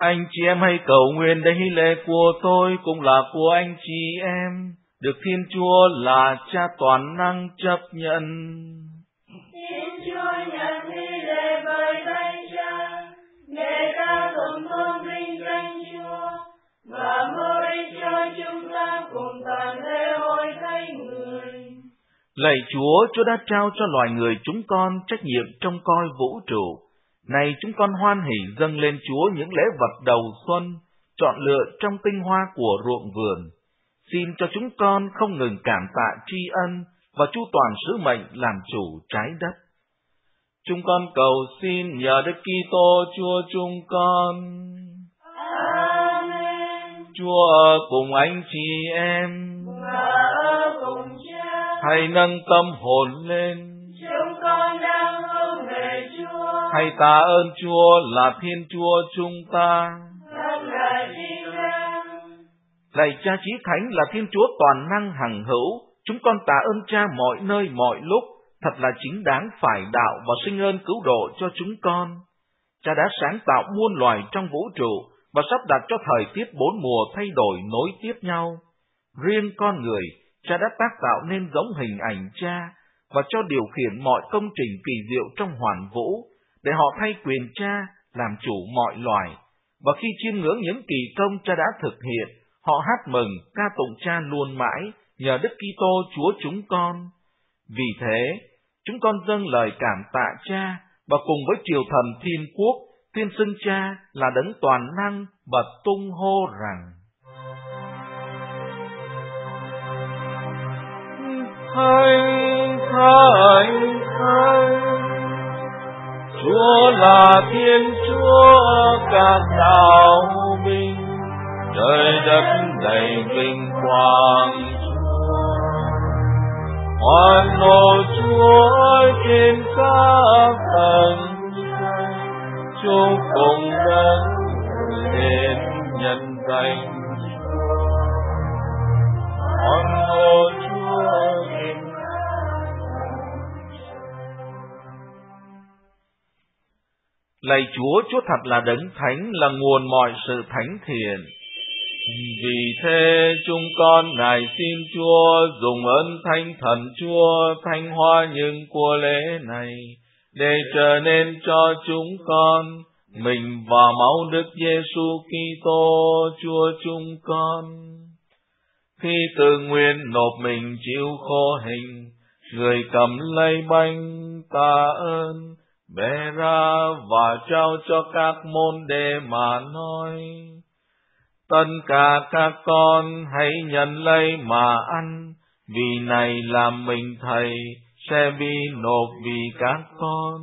Anh chị em hãy cầu nguyện để hy lễ của tôi cũng là của anh chị em, được Thiên Chúa là Cha toàn năng chấp nhận. Thiên Chúa nhận hy lễ bởi tay Cha, để ta tụng tôn vinh danh Chúa và mưu ích cho chúng ta cùng toàn lễ hội thay người. Lạy Chúa, Chúa đã trao cho loài người chúng con trách nhiệm trông coi vũ trụ. Này chúng con hoan hỉ dâng lên Chúa những lễ vật đầu xuân, chọn lựa trong tinh hoa của ruộng vườn. Xin cho chúng con không ngừng cảm tạ tri ân và chu toàn sứ mệnh làm chủ trái đất. Chúng con cầu xin nhờ Đức Kitô Chúa chúng con. Amen. Chúa ở cùng anh chị em. Và ở cùng Cha. Hãy nâng tâm hồn lên. Chúng con đang hướng về Chúa. Hãy tạ ơn Chúa là Thiên Chúa chúng ta. Thật là chi lăng. Lạy Cha Chí Thánh là Thiên Chúa toàn năng hằng hữu, chúng con tạ ơn Cha mọi nơi mọi lúc, thật là chính đáng phải đạo và sinh ơn cứu độ cho chúng con. Cha đã sáng tạo muôn loài trong vũ trụ và sắp đặt cho thời tiết bốn mùa thay đổi nối tiếp nhau. Riêng con người, Cha đã tác tạo nên giống hình ảnh Cha và cho điều khiển mọi công trình kỳ diệu trong hoàn vũ, để họ thay quyền Cha làm chủ mọi loài. Và khi chiêm ngưỡng những kỳ công Cha đã thực hiện, họ hát mừng ca tụng Cha luôn mãi nhờ Đức Kitô Chúa chúng con. Vì thế, chúng con dâng lời cảm tạ Cha và cùng với triều thần Thiên Quốc tuyên xưng Cha là đấng toàn năng và tung hô rằng: Thánh, thánh, thánh, Chúa là Thiên Chúa các đạo binh, trời đất đầy vinh quang Chúa. Hoan hô Chúa trên các tầng trời, chúc cùng đấng đến nhân danh Chúa. Hoan hô Chúa trên Lạy Chúa, Chúa thật là đấng thánh, là nguồn mọi sự thánh thiện. Vì thế chúng con nài xin Chúa dùng ơn Thánh Thần Chúa thanh hóa những của lễ này, để trở nên cho chúng con mình và máu Đức Giêsu Kitô Chúa chúng con. Khi tự nguyện nộp mình chịu khổ hình, người cầm lấy bánh tạ ơn, bẻ ra và trao cho các môn đệ mà nói: Tất cả các con hãy nhận lấy mà ăn, vì này là mình Thầy sẽ bị nộp vì các con.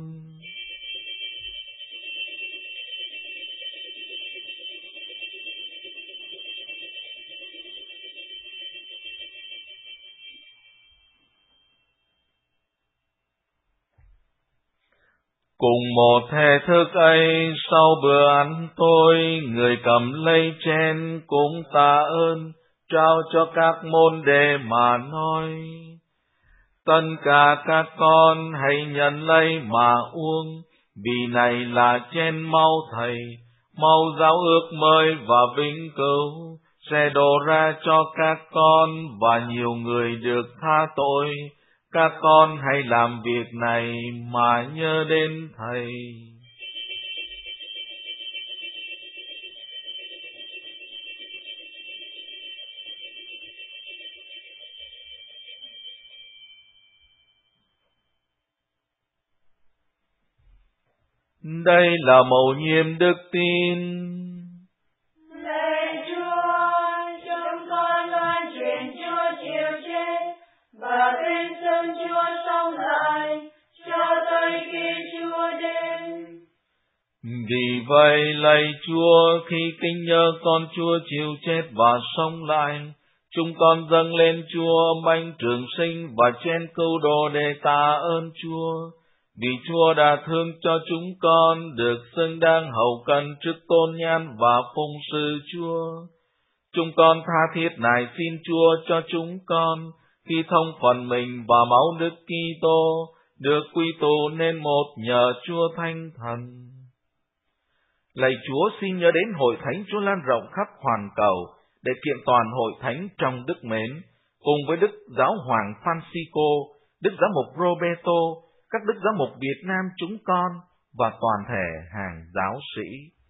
Cùng một thể thức ấy, sau bữa ăn tối, người cầm lấy chén cũng tạ ơn, trao cho các môn đệ mà nói: Tất cả các con hãy nhận lấy mà uống, vì này là chén máu Thầy, máu giao ước mới và vĩnh cửu, sẽ đổ ra cho các con và nhiều người được tha tội. Các con hãy làm việc này mà nhớ đến Thầy. Đây là mầu nhiệm đức tin. Lạy Chúa, chúng con loan truyền Chúa chịu chết và tin xưng Chúa sống lại cho tới khi Chúa đến. Vì vậy, lạy Chúa, khi kính nhớ con Chúa chịu chết và sống lại, chúng con dâng lên Chúa bánh trường sinh và chén cứu độ để tạ ơn Chúa. Vì Chúa đã thương cho chúng con được xứng đáng hầu cận trước tôn nhan và phụng sự Chúa. Chúng con tha thiết nài xin Chúa cho chúng con, khi thông phần mình và máu Đức Kitô, được quy tụ nên một nhờ Chúa Thánh Thần. Lạy Chúa, xin nhớ đến hội thánh Chúa lan rộng khắp hoàn cầu, để kiện toàn hội thánh trong đức mến, cùng với Đức Giáo hoàng Francisco, Đức Giám mục Roberto, các Đức Giám mục Việt Nam chúng con và toàn thể hàng giáo sĩ.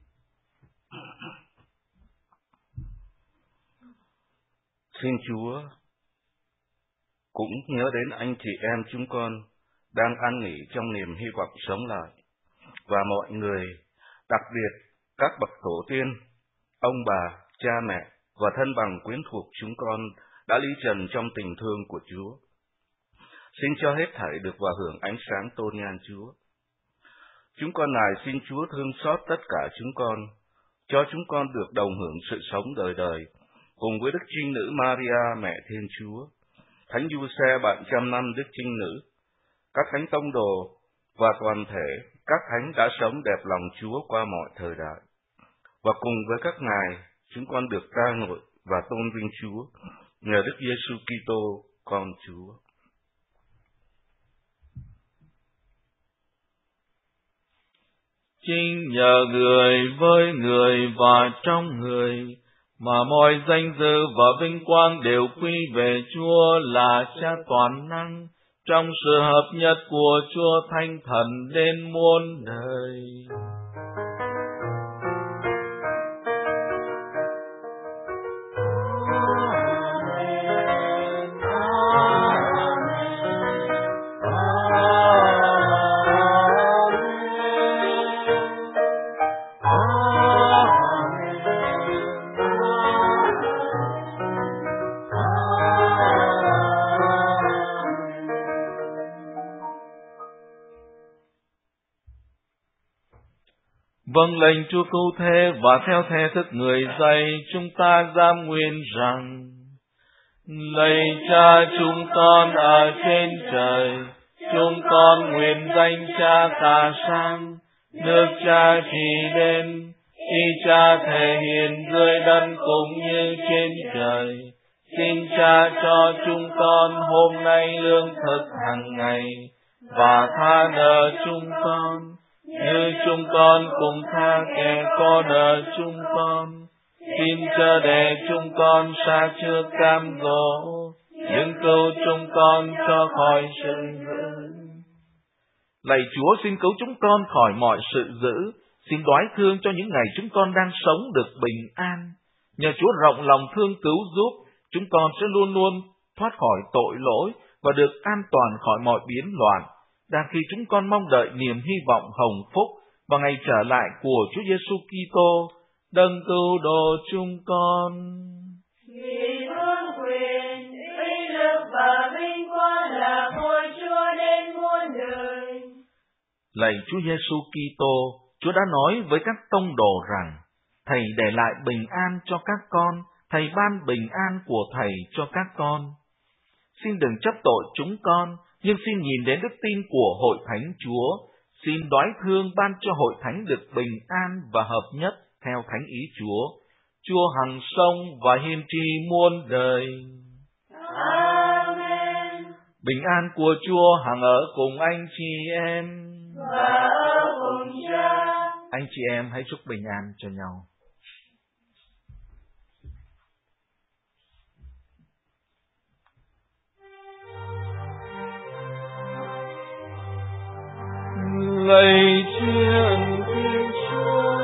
Xin Chúa cũng nhớ đến anh chị em chúng con đang an nghỉ trong niềm hy vọng sống lại, và mọi người, đặc biệt các bậc tổ tiên, ông bà, cha mẹ và thân bằng quyến thuộc chúng con đã lý trần trong tình thương của Chúa. Xin cho hết thảy được vào hưởng ánh sáng tôn nhan Chúa. Chúng con nài xin Chúa thương xót tất cả chúng con, cho chúng con được đồng hưởng sự sống đời đời, cùng với Đức Trinh Nữ Maria, Mẹ Thiên Chúa, Thánh Giuse bạn trăm năm Đức Trinh Nữ, các thánh tông đồ và toàn thể các thánh đã sống đẹp lòng Chúa qua mọi thời đại. Và cùng với các ngài, chúng con được ca ngợi và tôn vinh Chúa nhờ Đức Giêsu Kitô, con Chúa. Chính nhờ người với người và trong người, mà mọi danh dự và vinh quang đều quy về Chúa là Cha toàn năng, trong sự hợp nhất của Chúa Thánh Thần đến muôn đời. Vâng lệnh Chúa cứu thế và theo thể thức người dạy, chúng ta dám nguyện rằng: Lạy Cha chúng con ở trên trời, chúng con nguyện danh Cha cả sang, nước Cha trị đến, ý Cha thể hiện dưới đất cũng như trên trời. Xin Cha cho chúng con hôm nay lương thực hàng ngày, và tha nợ chúng con, như chúng con cùng tha kẻ có nợ chúng con. Xin chớ để chúng con sa trước cám dỗ, nhưng cứu chúng con cho khỏi sự dữ. Lạy Chúa, xin cứu chúng con khỏi mọi sự dữ. Xin đoái thương cho những ngày chúng con đang sống được bình an. Nhờ Chúa rộng lòng thương cứu giúp, chúng con sẽ luôn luôn thoát khỏi tội lỗi và được an toàn khỏi mọi biến loạn, đang khi chúng con mong đợi niềm hy vọng hồng phúc và ngày trở lại của Chúa Giêsu Kitô, đấng cứu độ chúng con. Vì vương quyền, uy lực và vinh quang là của Chúa đến muôn đời. Lạy Chúa Giêsu Kitô, Chúa đã nói với các tông đồ rằng: Thầy để lại bình an cho các con, Thầy ban bình an của Thầy cho các con. Xin đừng chấp tội chúng con, nhưng xin nhìn đến đức tin của hội thánh Chúa. Xin đoái thương ban cho hội thánh được bình an và hợp nhất theo thánh ý Chúa. Chúa hằng sống và hiên tri muôn đời. Amen. Bình an của Chúa hằng ở cùng anh chị em. Và ở cùng Cha. Anh chị em hãy chúc bình an cho nhau. Lạy Thiên Chúa,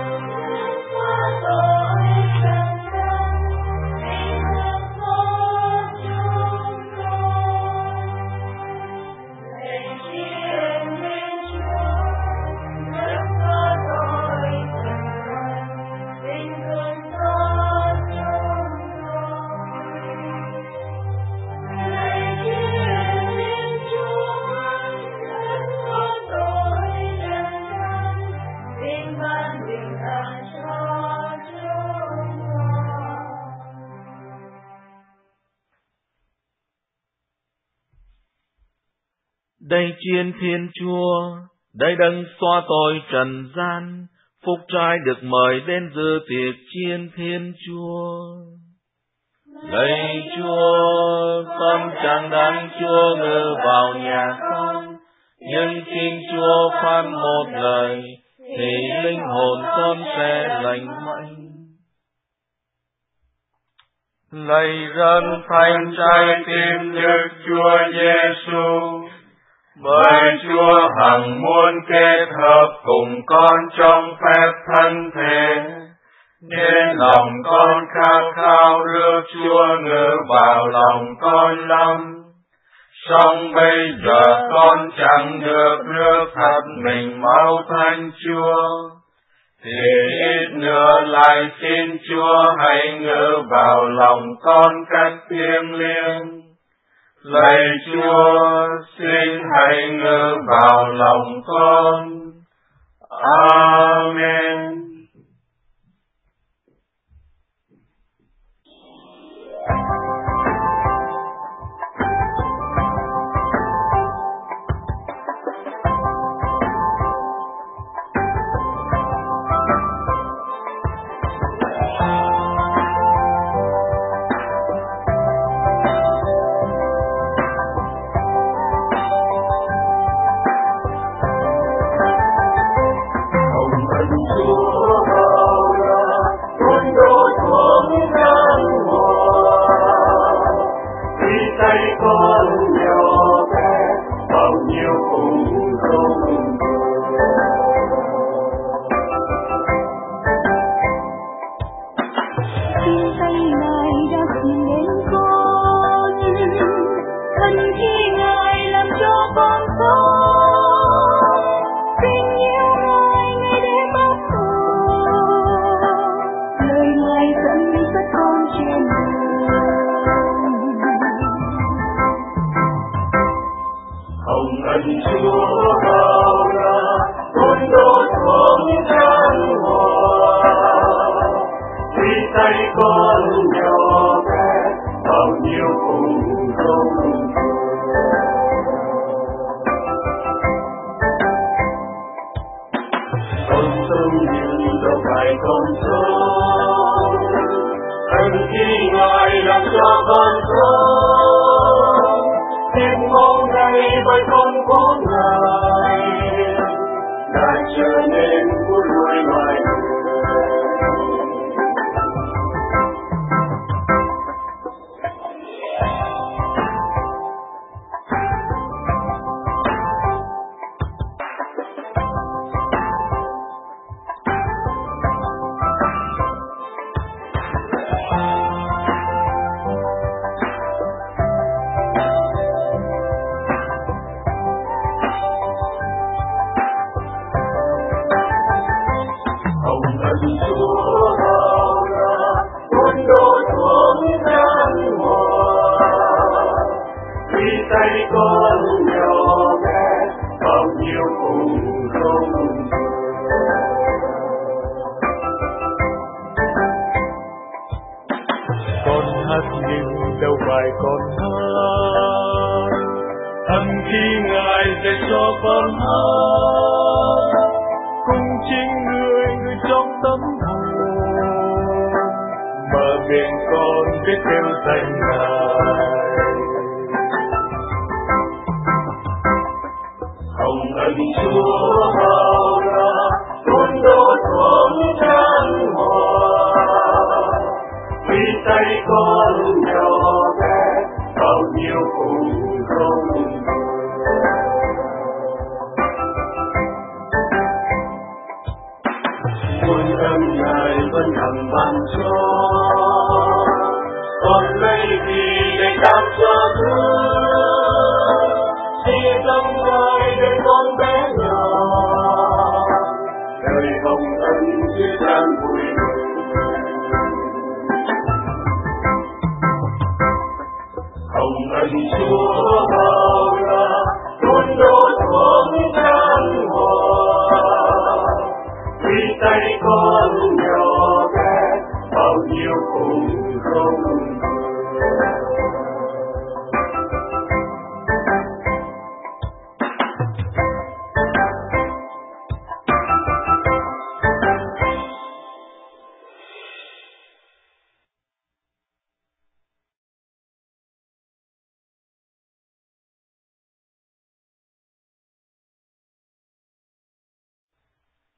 Đây chiên Thiên Chúa, đây đấng xóa tội trần gian, phúc trai được mời đến dự tiệc chiên Thiên Chúa. Lạy Chúa, con chẳng đáng Chúa ngự vào nhà con, nhưng xin Chúa phán một lời, thì linh hồn con sẽ lành mạnh. Lạy dân thánh trái tim Đức Chúa Giêsu, bởi Chúa hằng muốn kết hợp cùng con trong phép thân thể, nên lòng con khát khao rước Chúa ngự vào lòng con lắm. Song bây giờ con chẳng được rước thật mình máu Thánh Chúa, thì ít nữa lại xin Chúa hãy ngự vào lòng con cách thiêng liêng. Lạy Chúa, xin hãy ngự vào lòng con. Amen.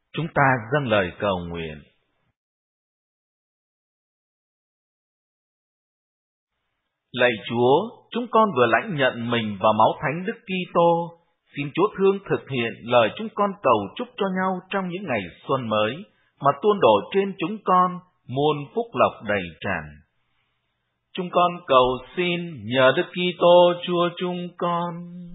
Chúng ta dâng lời cầu nguyện. Lạy Chúa, chúng con vừa lãnh nhận mình vào máu Thánh Đức Kitô. Xin Chúa thương thực hiện lời chúng con cầu chúc cho nhau trong những ngày xuân mới, mà tuôn đổ trên chúng con muôn phúc lộc đầy tràn. Chúng con cầu xin nhờ Đức Kitô Chúa chúng con.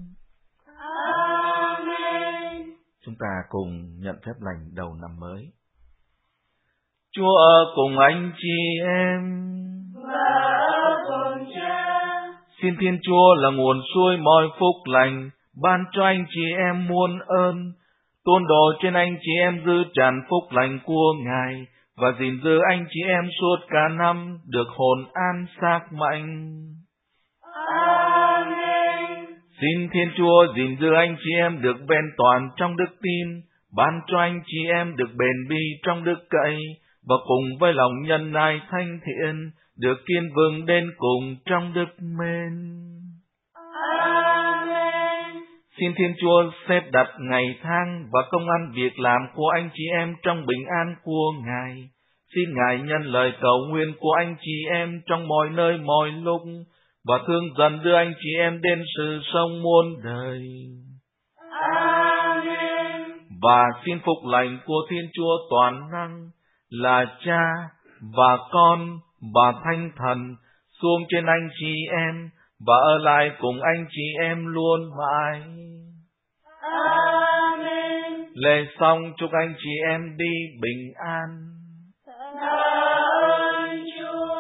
Amen. Chúng ta cùng nhận phép lành đầu năm mới. Chúa ở cùng anh chị em và ở cùng Cha. Xin Thiên Chúa là nguồn suối mọi phúc lành, ban cho anh chị em muôn ơn, tuôn đổ trên anh chị em dư tràn phúc lành của Ngài, và gìn giữ anh chị em suốt cả năm được hồn an xác mạnh. Amen. Xin Thiên Chúa gìn giữ anh chị em được vẹn toàn trong đức tin, ban cho anh chị em được bền bỉ trong đức cậy, và cùng với lòng nhân ái thanh thiện được kiên vững đến cùng trong đức mến. Amen. Xin Thiên Chúa xếp đặt ngày tháng và công ăn việc làm của anh chị em trong bình an của Ngài. Xin Ngài nhân lời cầu nguyện của anh chị em trong mọi nơi mọi lúc, và thương dần đưa anh chị em đến sự sống muôn đời. Amen. Và xin phúc lành của Thiên Chúa toàn năng là Cha và Con và Thánh Thần xuống trên anh chị em và ở lại cùng anh chị em luôn mãi. Amen. Lễ xong chúc anh chị em đi bình an. Tạ ơn Chúa.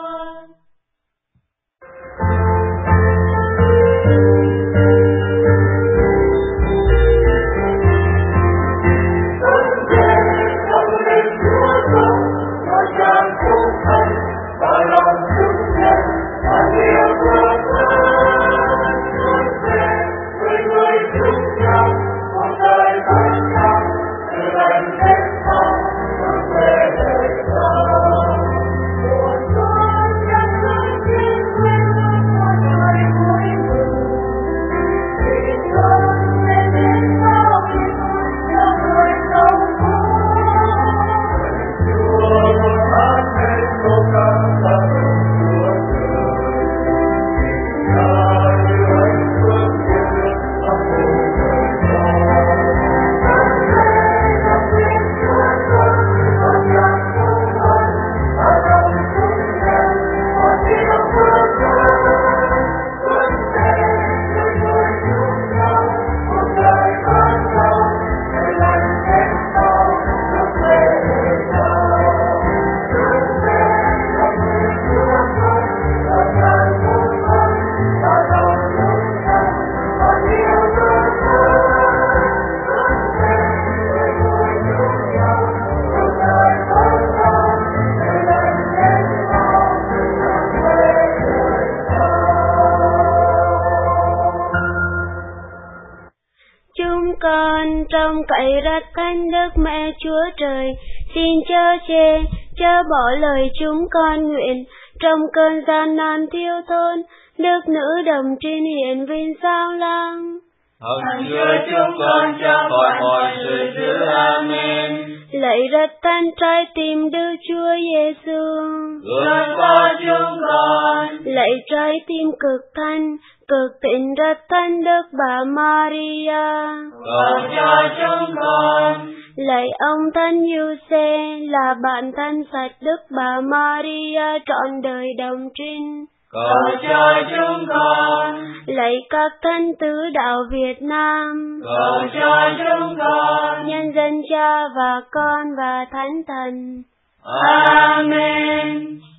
Trong cậy đất thánh Đức Mẹ Chúa Trời, xin chớ chê, chớ bỏ lời chúng con nguyện. Trong cơn gian nan thiếu thốn, Đức Nữ Đồng Trinh hiện vinh sao lang. Hằng Chúa chúng con cho khỏi mọi sự dữ. Amen. Lạy rất tan trái tim Đức Chúa Giêsu, gương có chúng con. Lạy trái tim cực thanh, cực tịnh rất thanh Đức Bà Maria, cầu cho chúng con. Lạy ông Thánh Giuse là bạn thân sạch Đức Bà Maria trọn đời đồng trinh, cầu cho chúng con. Lạy các thánh tứ đạo Việt Nam, cầu cho chúng con. nhân dân Cha và Con và Thánh Thần. Amen.